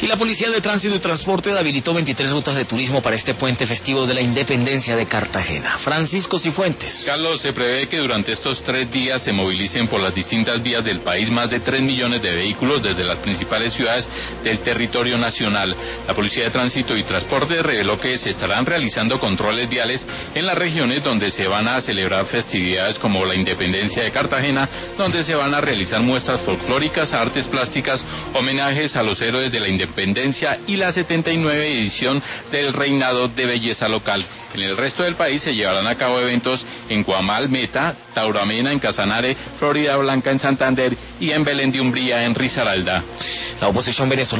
Y la Policía de Tránsito y Transporte habilitó 23 rutas de turismo para este puente festivo de la Independencia de Cartagena. Francisco Cifuentes. Carlos, se prevé que durante estos 3 días se movilicen por las distintas vías del país más de 3 millones de vehículos desde las principales ciudades del territorio nacional. La Policía de Tránsito y Transporte reveló que se estarán realizando controles viales en las regiones donde se van a celebrar festividades como la Independencia de Cartagena, donde se van a realizar muestras folclóricas, artes plásticas, homenajes a los héroes de la Independencia y la 79 edición del Reinado de Belleza Local. En el resto del país se llevarán a cabo eventos en Guamal, Meta, Tauramena en Casanare, Florida Blanca en Santander y en Belén de Umbría en Risaralda. La oposición venezolana